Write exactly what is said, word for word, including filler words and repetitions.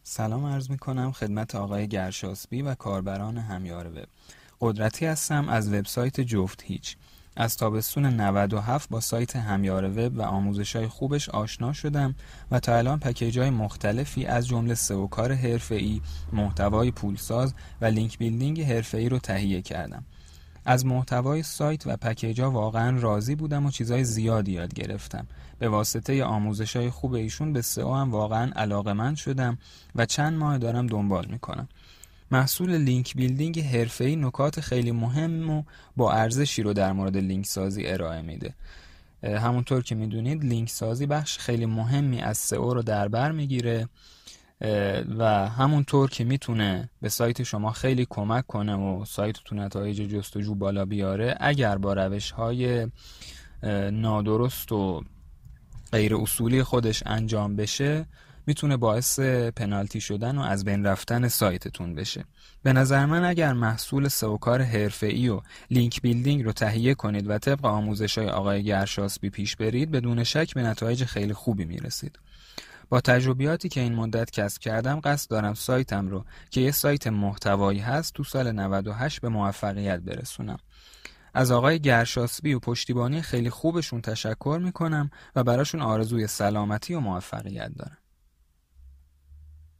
سلام عرض می کنم خدمت آقای گرشاسبی و کاربران همیار وب. قدرتی هستم از وبسایت جفت هیچ. از تابستون نود و هفت با سایت همیار وب و آموزش‌های خوبش آشنا شدم و تا الان پکیج‌های مختلفی از جمله سئو کار حرفه‌ای، محتوای پولساز و لینک بیلدینگ حرفه‌ای رو تهیه کردم. از محتوای سایت و پکیج‌ها واقعا راضی بودم و چیزای زیادی یاد گرفتم. به واسطه آموزش‌های خوب ایشون به سئو هم واقعا علاقه‌مند شدم و چند ماه دارم دنبال میکنم. محصول لینک بیلدینگ حرفه‌ای نکات خیلی مهم و با ارزشی رو در مورد لینک سازی ارائه میده. همونطور که میدونید لینک سازی بخش خیلی مهمی از سئو رو در بر میگیره و همونطور که میتونه به سایت شما خیلی کمک کنه و سایتتون نتایج جستجو بالا بیاره، اگر با روش‌های نادرست و غیر اصولی خودش انجام بشه میتونه باعث پنالتی شدن و از بین رفتن سایتتون بشه. به نظر من اگر محصول سئو کار حرفه‌ای و لینک بیلدینگ رو تهیه کنید و طبق آموزش‌های آقای گرشاسبی پیش برید، بدون شک به نتایج خیلی خوبی میرسید. با تجربیاتی که این مدت کسب کردم قصد دارم سایتم رو که یه سایت محتوایی هست تو سال نود و هشت به موفقیت برسونم. از آقای گرشاسبی و پشتیبانی خیلی خوبشون تشکر میکنم و براشون آرزوی سلامتی و موفقیت دارم.